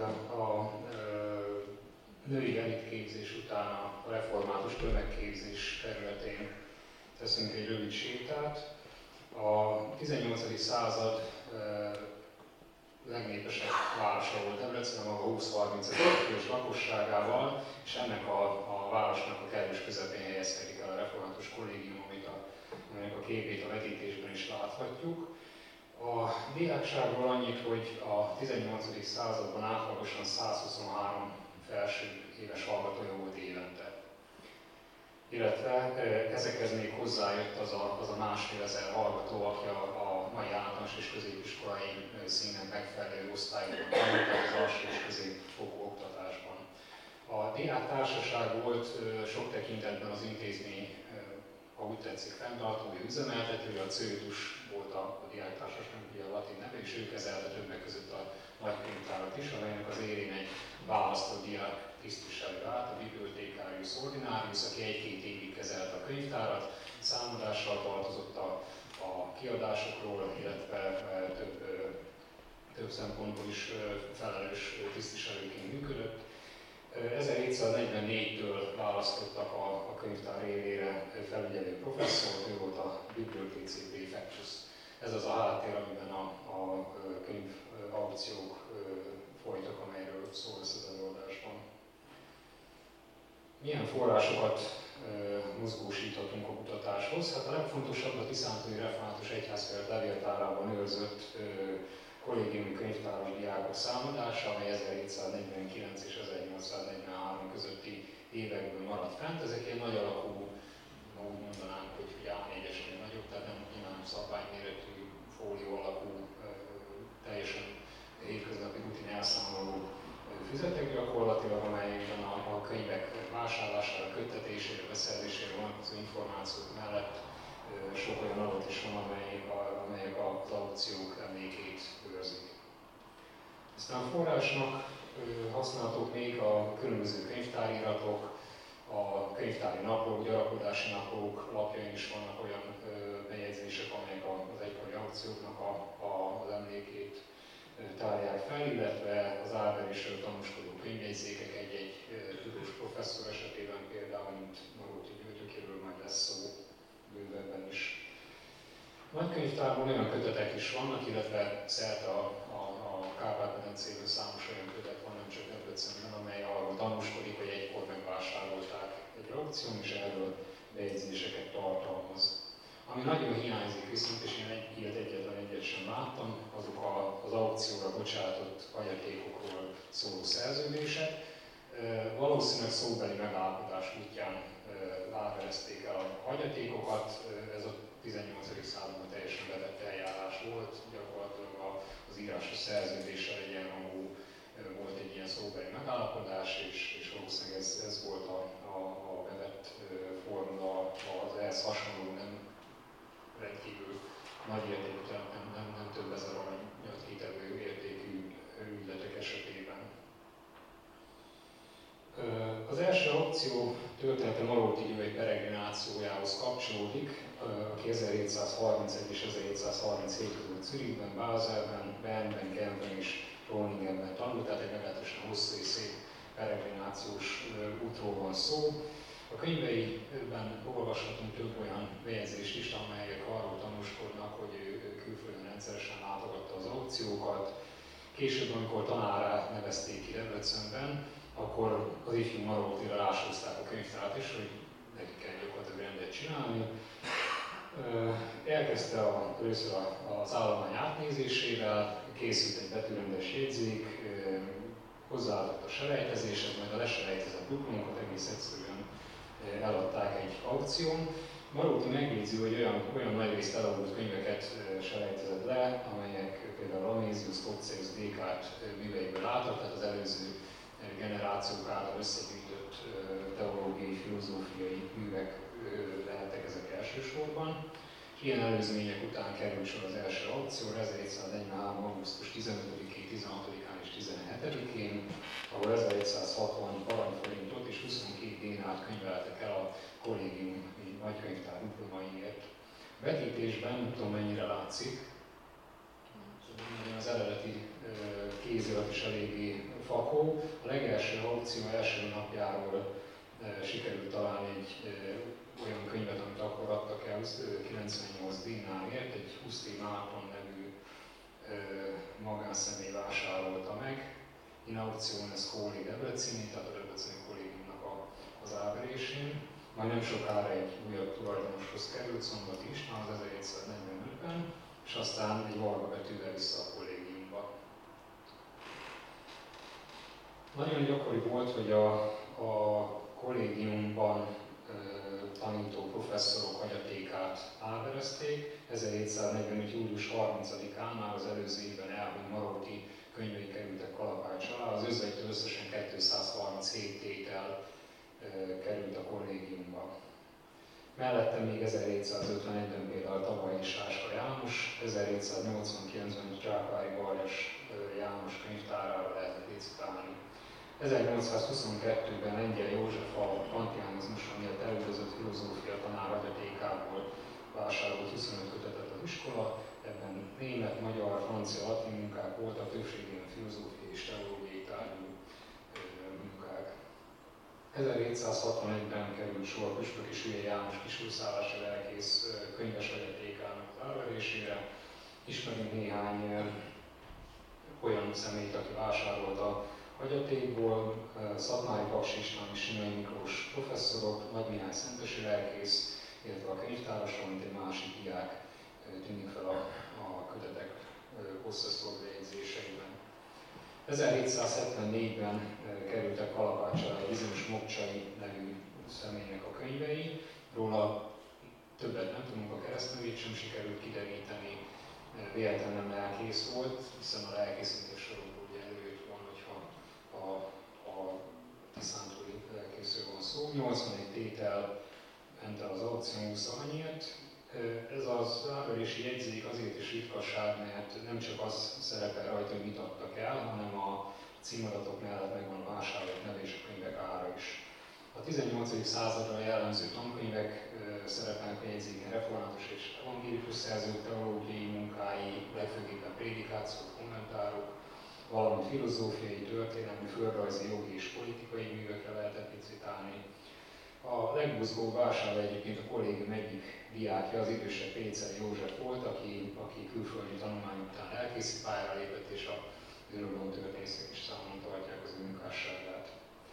illetve a női elitképzés után a református tömegképzés területén teszünk egy rövid sétát. A 18. század legnépesebb városa volt Debrecen, maga 20-30 fős lakosságával, és ennek a városnak a kellős közepén helyezkedik el a református kollégium, aminek a képét a vetítésben is láthatjuk. A diákságról annyit, hogy a 18. században átlagosan 123 felső éves hallgatója volt évente. Illetve ezekhez még hozzájött az a 1.500 hallgató, aki a mai általános és középiskolai színen megfelelő osztályokban tanult az alsó és középfokú oktatásban. A diáktársaság volt sok tekintetben az intézmény, ha úgy tetszik, fenntartója, üzemeltetője, a CÖDUS volt a diáktársaság, ugye a latin neve, és ő kezelte többek között a nagykönyvtárat is, amelynek az élén egy választott diák tisztviselő állt, a bibliothecarius ordinarius, aki egy-két évig kezelte a könyvtárat, számadással tartozott a kiadásokról, illetve több szempontból is felelős tisztviselőként működött. 1744-től választottak a könyvtár élére felügyelő professzort, ő volt a bibliotheci prefectus. Ez az a háttér, amiben a könyv aukciók folytak, amelyről szól ez az előadásban. Milyen forrásokat mozgósíthatunk a kutatáshoz? Hát a legfontosabb a Tiszántúli Református Egyházfélet levéltárában őrzött kollégiumi könyvtáros diákok számadása, amely 1749 és 1843 közötti évekből maradt fent. Ezek ilyen nagy alakú, úgy mondanánk, hogy A4-esnél nagyobb, tehát nem szabványméretű, fólió alakú, teljesen hétköznapi rutin elszámoló füzetek gyakorlatilag, amelyekben a könyvek vásárlására, köttetésére, beszerzésére vonatkozó információk mellett sok olyan adat is van, amelyek az aukciók emlékét őrzik. Aztán a forrásnak használhatók még a különböző könyvtáriratok, a könyvtári naplók, gyarapodási naplók lapjain is vannak olyan bejegyzések, amelyek az egykori aukcióknak az emlékét tárják fel, illetve az árverésről tanúskodó könyvjegyzékek egy-egy tudós professzor esetében, például, mint Maróti Györgyekéről majd lesz szó bővebben is. Nagykönyvtárban olyan kötetek is vannak, illetve szerte a Kárpát-medencéből számos olyan kötet van, nem csak Debrecenben, amely arról tanúskodik, hogy egykor megvásárolták egy aukción, és erről bejegyzéseket tartalmaz. Ami nagyon hiányzik viszont, és én egyetlen egyet sem láttam, azok az aukcióra bocsátott hagyatékokról szóló szerződések. Valószínűleg szóbeli megállapodás útján átverezték el a hagyatékokat, ez a 18. században teljesen bevett eljárás volt, gyakorlatilag az írásos szerződéssel egyenrangú volt egy ilyen szóbeli megállapodás, és valószínűleg ez volt a bevett formula az ehhez hasonló, nem rendkívül nagy értékű, nem több ezer aranyat kitevő értékű ügyletek esetében. Az első aukció története Maróti György peregrinációjához kapcsolódik, aki 1731 és 1737 között Zürichben, Bázelben, Bernben, Genfben és Groningenben tanult, tehát egy meglehetősen hosszú és szép peregrinációs útról van szó. A könyveiben olvashatunk több olyan bejegyzést is, amelyek arról tanúskodnak, hogy ő külföldön rendszeresen látogatta az aukciókat. Később, amikor tanárrá nevezték ki Debrecenben, akkor az ifjú Marótira rásózták a könyvtárat is, hogy neki kell gyakorlatilag rendet csinálni. Elkezdte először az állomány átnézésével, készült egy betűrendes jegyzék, hozzáadott a selejtezéshez, majd a leselejtezett duplomokat egész egyszerűen eladták egy aukción. Maróti megjegyzi, hogy olyan nagy részt eladott könyveket selejtezett le, amelyek például Amézius, Cocceius, Descartes műveiből álltak, tehát az előző generációk által összegyűjtött teológiai, filozófiai művek lehettek ezek elsősorban. És ilyen előzmények után került sor az első aukcióra, 1743. augusztus 15-én, 16-án és 17-én, ahol 1160 aranyforintot és 22 dénárt könyveltek el a kollégium nagykönyvtár diplomaiért. A vetítésben, nem tudom mennyire látszik, az eredeti kézirat is eléggé fakó. A legelső aukció első napjáról sikerült találni egy olyan könyvet, amit akkor adtak el 98 dinárért, egy Huszti Márton nevű magánszemély vásárolta meg. In aukciones Kóli Debreceni, tehát a Debreceni kollégiumnak az áverésén. Majd nem sokára egy újabb tulajdonoshoz került, Szombati István az 1745-ben, és aztán egy varga betűvel vissza a kollégiumba. Nagyon gyakori volt, hogy a kollégiumban tanító professzorok hagyatékát áverezték. 1745. július 30-án már az előző évben elhunyt Marotti könyvei kerültek kalapács alá, az özvegytől összesen 237 tétel került a kollégiumba. Mellette még 1751-ben például tavaly is Sáska János, 1789-ben Csákvári Barjas János könyvtárára lehetett licitálni. 1822-ben Lengyel József a kantianizmusra miatt elüldözött filozófia tanár hagyatékából vásárolt 25 kötetet az iskola, ebben német, magyar, francia, latin munkák voltak, többségében filozófiai és teológiai tárgyú munkák. 1761-ben került sor Püspöki Sülye János kisúszállási lelkész könyves hagyatékának az elverésére. Ismerünk néhány olyan személyt, aki vásárolta hagyatékból, Szatmári Paks István és Simai Miklós professzorok, Nagy Mihály szentesi lelkész, illetve a könyvtárosról, mint egy másik diák tűnik fel a kötetek hosszaszó bejegyzéseiben. 1774-ben kerültek kalapács alá egy bizonyos Mokcsai nevű személynek a könyvei, róla többet nem tudunk, a keresztnevét sem sikerült kideríteni, véletlenül nem lelkész volt, hiszen a lelkészítés sorokból ugye előjött volna, hogyha a tiszántúli lelkészről van szó. 81 tétel ment el az aukción 20 aranyért. Ez az áverési jegyzék azért is ritkaság, mert nem csak az szerepel rajta, hogy mit adtak el, hanem a címadatok mellett megvan a vásárlók neve és a könyvek ára is. A 18. századra jellemző tankönyvek szerepelnek a jegyzéken református és evangélikus szerzők teológiai munkái, legfőképpen prédikációk, kommentárok, valamint filozófiai, történelmi, földrajzi, jogi és politikai művekre lehetett licitálni. A legbuzgóbb vásárló egyébként a kollégium egyik diákja, az idősebb Péceli József volt, aki külföldi tanulmány után lelkészi pályára lépett, és a irodalomtörténészek is számon tartják az ő munkásságát.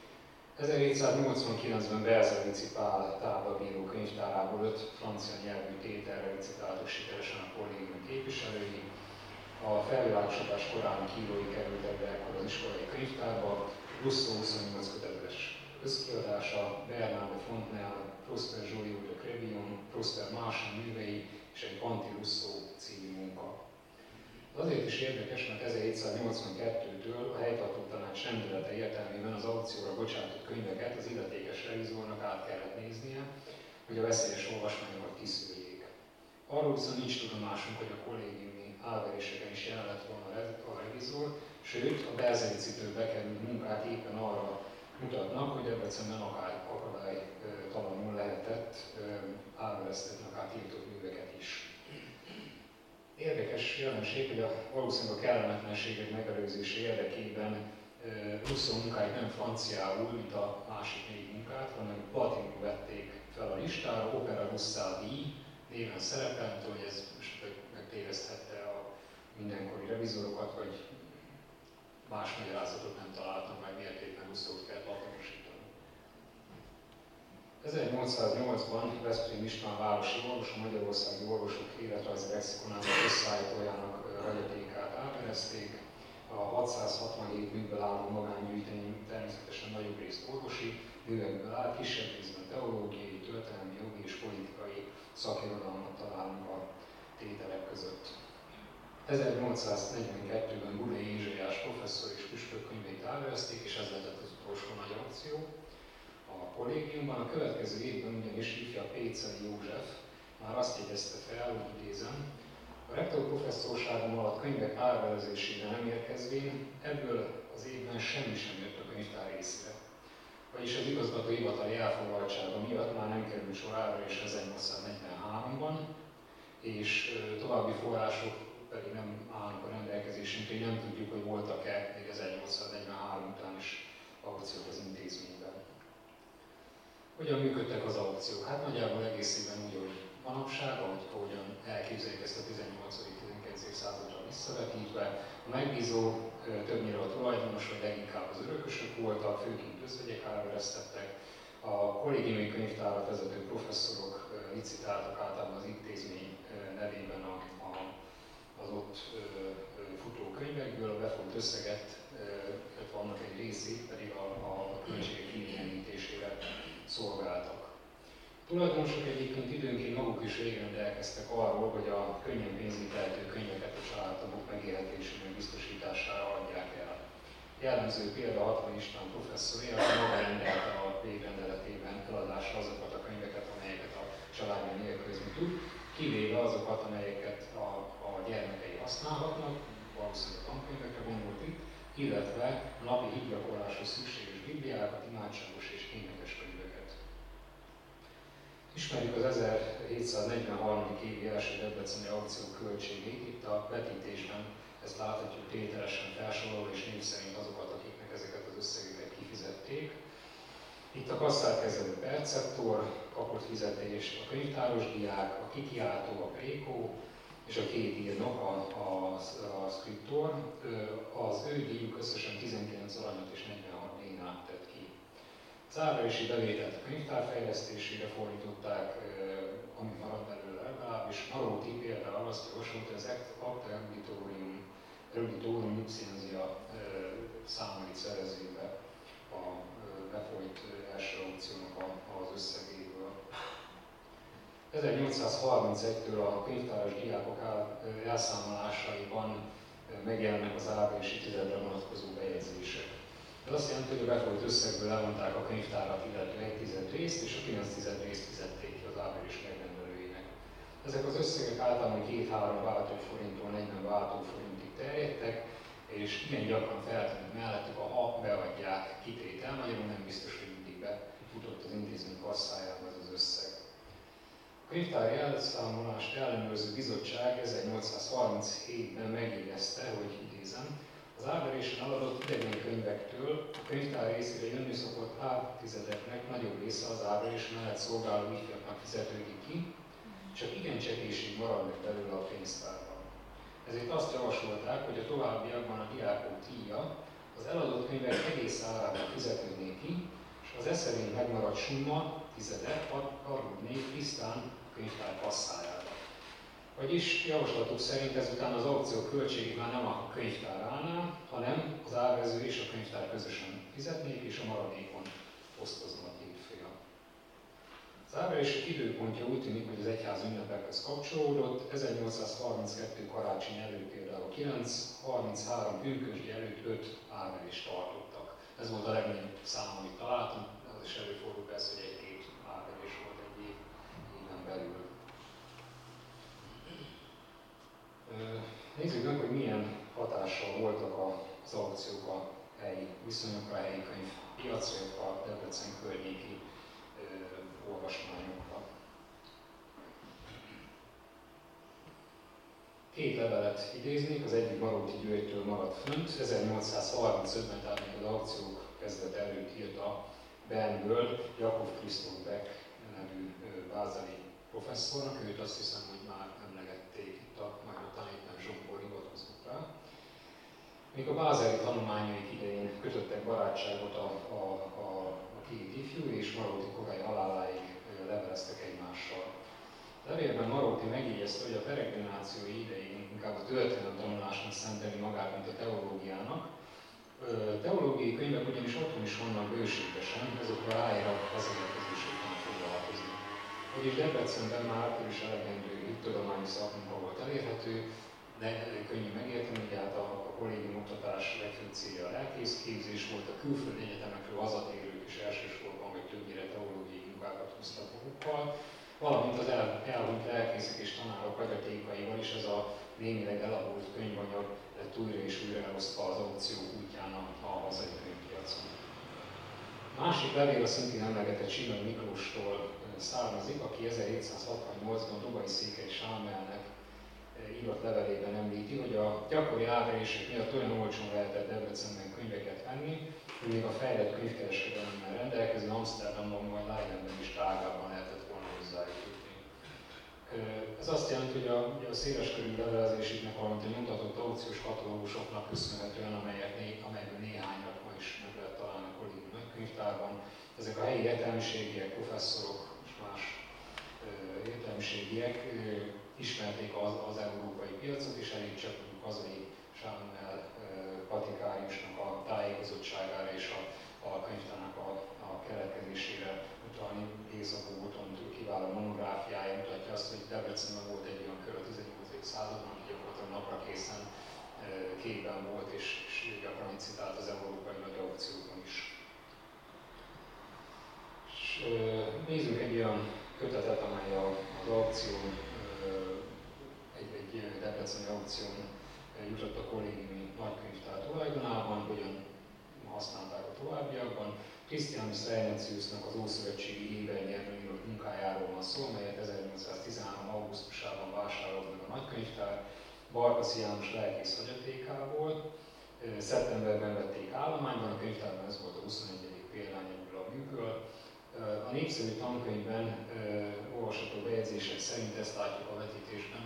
1789-ben Belzelici Pál táblabíró könyvtárából 5 francia nyelvű tételre licitáltak sikeresen a kollégium képviselői. A felvilágosodás korábbi írói kerültek be ekkor az iskolai könyvtárba, Rousseau 28 kötetes összkiadása, Bernard de Fontenelle, Prosper Joliot de Crébillon, Prosper Marchand művei és egy Anti-Rousseau című munka. Azért is érdekes, mert 1782-től a helytartó tanács rendelete értelmében az aukcióra bocsátott könyveket az illetékes revizornak át kellett néznie, hogy a veszélyes olvasmányokat kiszűrjék. Arról viszont nincs tudomásunk, hogy a kollégiumi álveréseken is jelen lett volna a revizor, sőt a Belzelicitől bekerült munkák éppen arra mutatnak, hogy Debrecenben akadálytalanul lehetett álvereztetni akár tiltott műveket is. Érdekes jelenség, hogy valószínűleg a kellemetlenségek megelőzése érdekében Rousseau munkáit nem franciául, mint a másik 4 munkát, hanem latinul vették fel a listára, Opera Russa díj néven szerepel, nem tudom, hogy ez most megtéveszthette a mindenkori revizorokat, vagy más magyarázatot nem találtam meg, miért éppen Rousseaut kell latinosítani. 1808-ban Veszprém István városi orvos, a Magyarországi Orvosok Életrajzi Lexikonának összeállítójának hagyatékát áverezték. A 667 műből álló magángyűjtemény természetesen nagyobb részt orvosi művekből áll, kisebb részben teológiai, történelmi, jogi és politikai szakirodalmat találunk a tételek között. 1842-ben Gulay Ézsaiás professzor és püspök könyveit áverezték, és ez lett az utolsó nagy aukció a kollégiumban. A következő évben ugyanis ifja Péceli József már azt jegyezte fel, hogy idézem, a rektor professzorságom alatt könyvek árverezésére nem érkezvén, ebből az évben semmi sem jött a könyvtár részére. Vagyis az igazgató hivatali elfoglaltsága miatt már nem került sor árverésre 1843-ban, és további források pedig nem állnak a rendelkezésünkre, így nem tudjuk, hogy voltak-e még 1843 után is aukciók az intézményben. Hogyan működtek az aukciók? Hát nagyjából egészében úgy, hogy manapság, ahogyan elképzeljük ezt a 18.-19. századra visszavetítve. A megbízó többnyire a tulajdonos, vagy leginkább az örökösök voltak, főként özvegyek áveresztettek. A kollégiumi könyvtárat vezető professzorok licitáltak általában az intézmény nevében az ott futó könyvekből, a befolyt összeget, illetve annak egy részét pedig a költségek kiegyenlítésére szolgáltak. A tulajdonosok egyébként időnként maguk is végrendelkeztek arról, hogy a könnyen pénzvitelhető könyveket a családtagok megélhetésének biztosítására adják el. Jellemző példa Hatvany István professzor, aki maga rendelte a végrendeletében eladásra azokat a könyveket, amelyeket a családja nélkülözni tud, kivéve azokat, amelyeket a gyermekei használhatnak, valószínűleg tankönyvekre gondolt itt, illetve a napi hitgyakorláshoz szükséges bibliákat, imádságos és énekes könyveket. Ismerjük az 1743. évi első debreceni aukció költségét, itt a vetítésben ezt láthatjuk tételesen felsorolva és név szerint azokat, akiknek ezeket az összegeket kifizették. Itt a kasszárkezelő perceptor kapott fizetést, a könyvtáros diák, a kikiáltó, a prékó és a két írnok, a szkriptor. Az ő díjuk összesen 19 aranyat és 46 dénárt tett ki. Az árverési bevételt a könyvtár fejlesztésére fordították, ami maradt belőle legalábbis. Maróti például azt javasolta, hogy az Acta Eruditorum Licentia számait szerezébe a befolyt első aukciónak az összegéből. 1831-től a könyvtáros diákok elszámolásaiban megjelennek az árverési tizedre vonatkozó bejegyzések. Ez azt jelenti, hogy a befolyt összegből elmondták a könyvtárat illető 1/10 részt, és a 9/10 részt fizették ki az árverés megrendelőinek. Ezek az összegek általában 2-3 váltóforinttól 40 váltóforintig terjedtek, és igen gyakran feltűnik mellettük a ha beadják kitétel, magyarul nem biztos, hogy mindig befutott az intézmény kasszájába ez az összeg. A könyvtári elszámolást ellenőrző bizottság 1837-ben megjegyezte, hogy idézem, az árverésen eladott idegen könyvektől a könyvtár részére jönni szokott ártizedeknek nagyobb része az árverés mellett szolgáló ifjaknak fizetődik ki, csak igen csekélység maradnak belőle a pénztárban. Ezért azt javasolták, hogy a továbbiakban a diákok díja az eladott könyvek egész árában fizetődné ki, és az eszerint megmaradt summa, tizedet adódnék tisztán a könyvtár kasszájába. Vagyis javaslatuk szerint ezután az aukció költségét már nem a könyvtár állná, hanem az árvező és a könyvtár közösen fizetnék, és a maradékon osztozna a két fél. Az árverések időpontja úgy tűnik, hogy az egyház ünnepekhez kapcsolódott. 1832 karácsony előtt például 9, 33 pünkösdi előtt 5 árverést tartottak. Ez volt a legnagyobb szám, amit találtunk, az is előfordul persze, hogy egy-két árverés volt egy éven belül. Nézzük meg, hogy milyen hatással voltak az aukciók a helyi viszonyokra, a helyi könyvpiacra, illetve a Debrecen környéki olvasmányokra. Két levelet idéznék, az egyik Maróti Györgytől maradt fönt. 1835-ben, tehát még az aukciók kezdet előtt írta Bernből Jakob Christoph Beck nevű bázeli professzornak, őt azt hiszem, hogy már emlegették itt a magyar tanítvány Zsombor hivatkozott rá. Még a bázeli tanulmányaik idején kötöttek barátságot a két ifjú, és Maróti korai haláláig leveleztek egymással. A levélben Maróti megjegyezte, hogy a peregrinációi idején inkább a történelem tanulásnak szenteli magát, mint a teológiának. Teológiai könyvek ugyanis otthon is vannak bőségesen, ezekről ráér az érkezésekben foglalkozni. Vagyis Debrecenben már akkor is elegendő tudományos szakmunka volt elérhető, de könnyű megérteni, hogy hát a kollégium oktatás legfőbb célja a lelkészképzés volt, a külföldi egyetemekről hazatérők is elsősorban, vagy többnyire teológiai munkákat hoztak magukkal, valamint az elhunyt lelkészek és tanárok hagyatékaival is ez a némileg elavult könyvanyag lett újra és újra elosztva az aukció útján a hazai könyvpiacon. A másik levél a szintén emlegetett Simon Miklóstól származik, aki 1768-ban Dobai Székely Sámelnek írott levelében említi, hogy a gyakori árverések miatt olyan olcsón lehetett Debrecenben könyveket venni, hogy még a fejlett könyvkereskedelemmel rendelkező Amsterdamban vagy Leidenben is drágábban lehetett volna hozzájutni. Ez azt jelenti, hogy a széleskörű levelezésüknek, valamint a nyomtatott aukciós katalógusoknak köszönhetően, amelyből néhányat ma is meg lehet találni a kollégiumi nagykönyvtárban, ezek a helyi értelmiségiek, professzorok és más értelmiségiek ismerték az európai piacot, és elég csak hazai Sámuel Patikáriusnak a tájékozottságára és a könyvtárnak a keletkezésére utalni. Északó Botton kiváló monográfiája mutatja azt, hogy Debrecenben volt egy olyan kör a 18. században, hogy gyakorlatilag napra készen képben volt, és gyakran itt citált az európai nagy aukciókon is. És nézzünk egy olyan kötetet, amely az aukción, egy debreceni aukción jutott a kollégiumi nagykönyvtár tulajdonában, hogyan használták a továbbiakban. Christianus Reineciusnak az Ószövetségi Ébernyelven írott munkájáról van szó, melyet 1813. augusztusában vásárolt meg a nagykönyvtár, Barkaszi János lelkész hagyatékából. Szeptemberben vették állományban, a könyvtárban ez volt a 21. példány ebből a műből. A népszerű tankönyvben olvasható bejegyzések szerint ezt látjuk a vetítésben,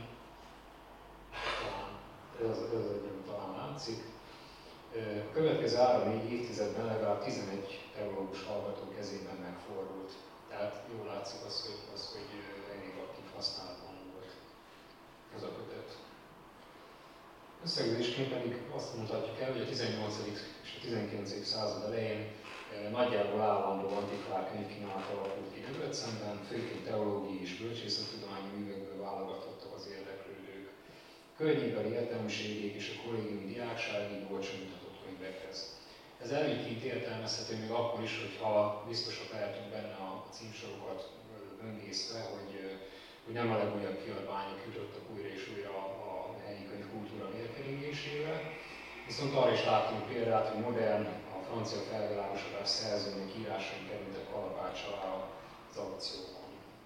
talán látszik. A következő 3-4 évtizedben legalább 11 teológus hallgató kezében megfordult. Tehát jól látszik az, hogy elég aktív használatban volt ez a kötet. Összegzésként pedig azt mutatjuk el, hogy a 18. és a 19. század elején nagyjából állandó antikvár könyvkínálat alakult ki Debrecenben, főként teológiai és bölcsészettudományi művekből válogatottak az érdeklődők. Környékbeli értelmiségek és a kollégiumi diákság így olcsón jutatott könyvekhez. Ez előnyként értelmezhető még akkor is, hogyha biztosak lehetünk benne a címsorokat böngészve, hogy nem a legújabb kiadványok jutottak újra és újra a helyi könyvkultúra vérkeringésével. Viszont arra is láttunk példát, hogy modern, a francia felvilágosodás szerzőnek írásai kerültek kalapács alá az aukciókon.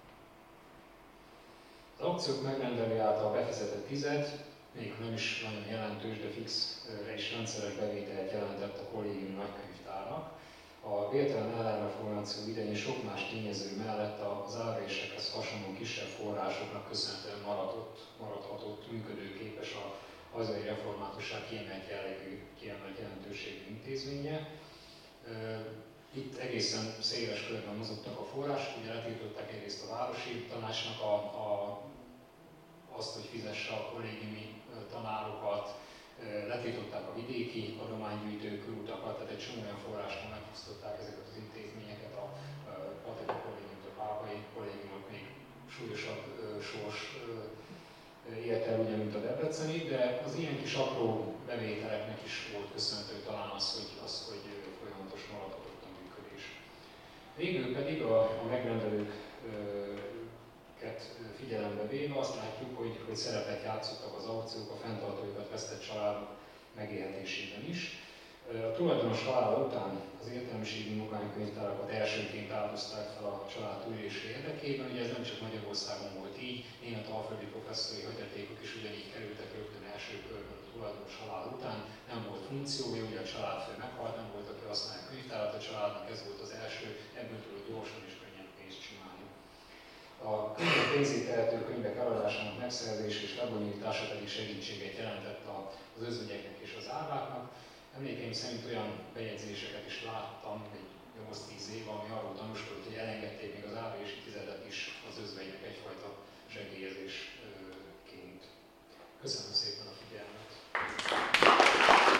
Az aukciók megrendelő által befizetett tized, még nem is nagyon jelentős, de fix és rendszeres bevételt jelentett a kollégiumi nagykönyvtárnak. A véletlen ellenreformáció idején sok más tényező mellett az árverésekhez hasonló kisebb forrásoknak köszönhetően maradhatott működőképes a hazai reformátusság kiemelt jelentőségű intézménye. Itt egészen széles körben mozogtak a források, ugye letiltották egyrészt a városi tanácsnak azt, hogy fizesse a kollégiumi tanárokat, letiltották a vidéki adománygyűjtő körutakat, tehát egy csomó olyan forrástól megfosztották ezeket az intézményeket, a Pateka kollégiumot, a pápai kollégiumot még súlyosabb sors ért el, ugye, mint a debreceni, de az ilyen kis apró bevételeknek is volt köszönhető talán az, hogy folyamatos maradhatott a működés. Végül pedig a megrendelőket figyelembe véve azt látjuk, hogy szerepet játszottak az aukciók a fenntartóikat vesztett családok megélhetésében is. A tulajdonos halála után az értelmiségi magánkönyvtárakat elsőként áldozták fel a család túlélése érdekében. Ugye ez nem csak Magyarországon volt így, német-alföldi professzori hagyatékok is ugyanígy kerültek rögtön első körben a tulajdonos halála után. Nem volt funkciója, ugye a családfő meghalt, nem volt, aki használja a könyvtárat, a családnak ez volt az első, ebből tudott gyorsan és könnyen pénzt csinálni. A könyvek pénzét tehető könyvek eladásának megszerzése és lebonyolítása pedig segítséget jelentett az özvegyeknek és az árváknak. Emlékeim szerint olyan bejegyzéseket is láttam, egy 8-10 év, ami arról tanúskodott, hogy elengedték még az árvési tizedet is az özvegynek egyfajta segélyezésként. Köszönöm